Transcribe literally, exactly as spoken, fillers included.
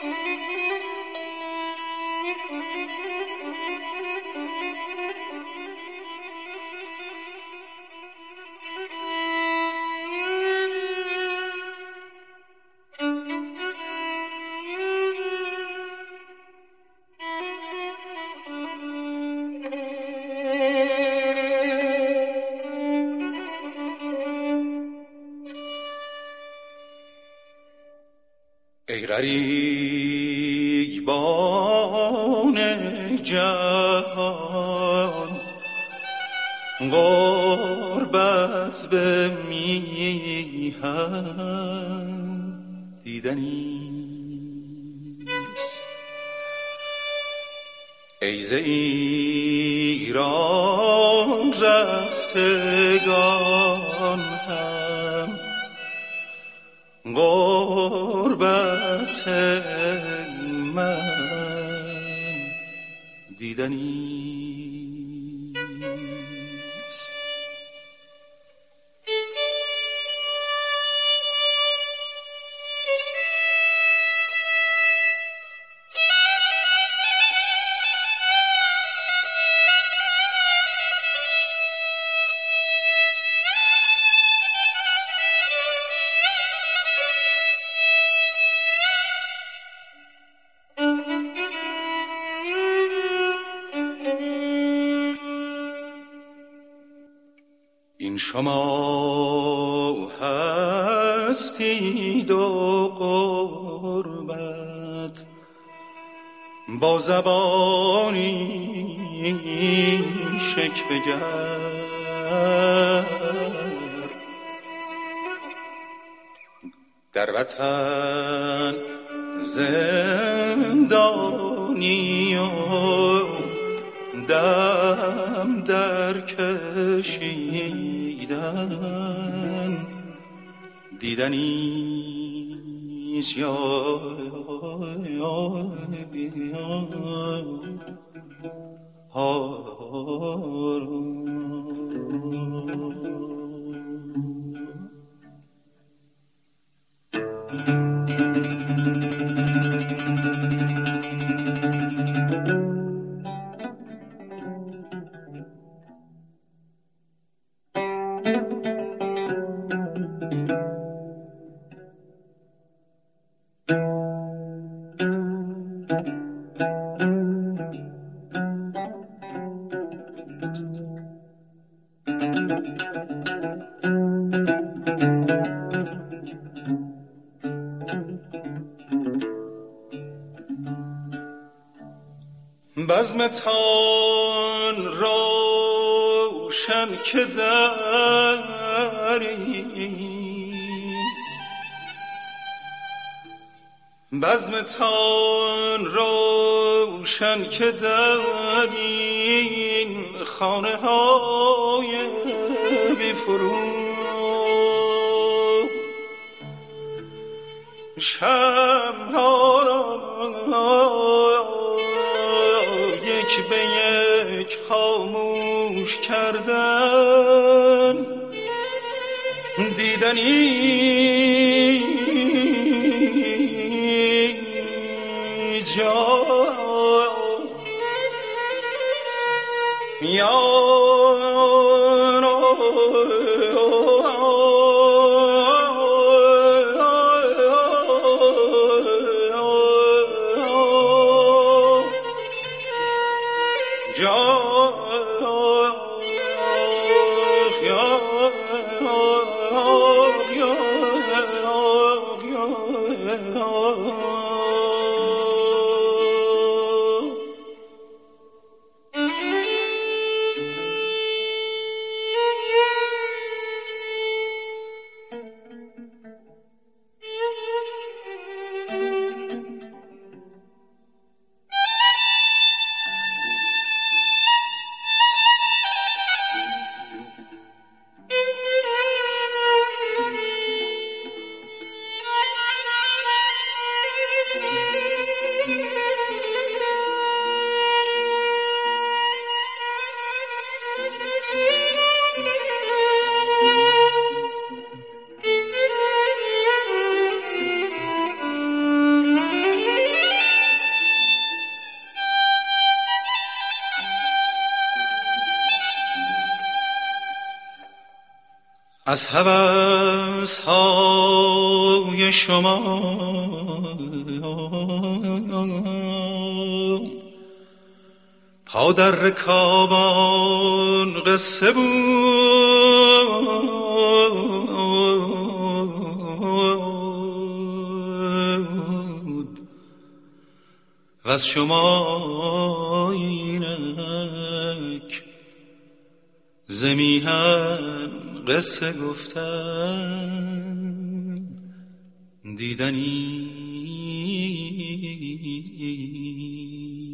ای غریبان جهان غربت به میهن دیدنیست، ای ز ایران رفتگان هم غربت من دیدنیست. این شما هستید و غربت با زبانی شکوه‌گر در وطن زندانی و دم در کشیدن دیدنیست. یا بزمتان روشن که داری، بزمتان روشن که دارین خانه های بی فرو، شمع‌ها یک به یک خاموش کردن دیدنی جا از هوس های شما پا در رکابان قصه بود و از شما اینک زمیهن قصه گفتن دیدنی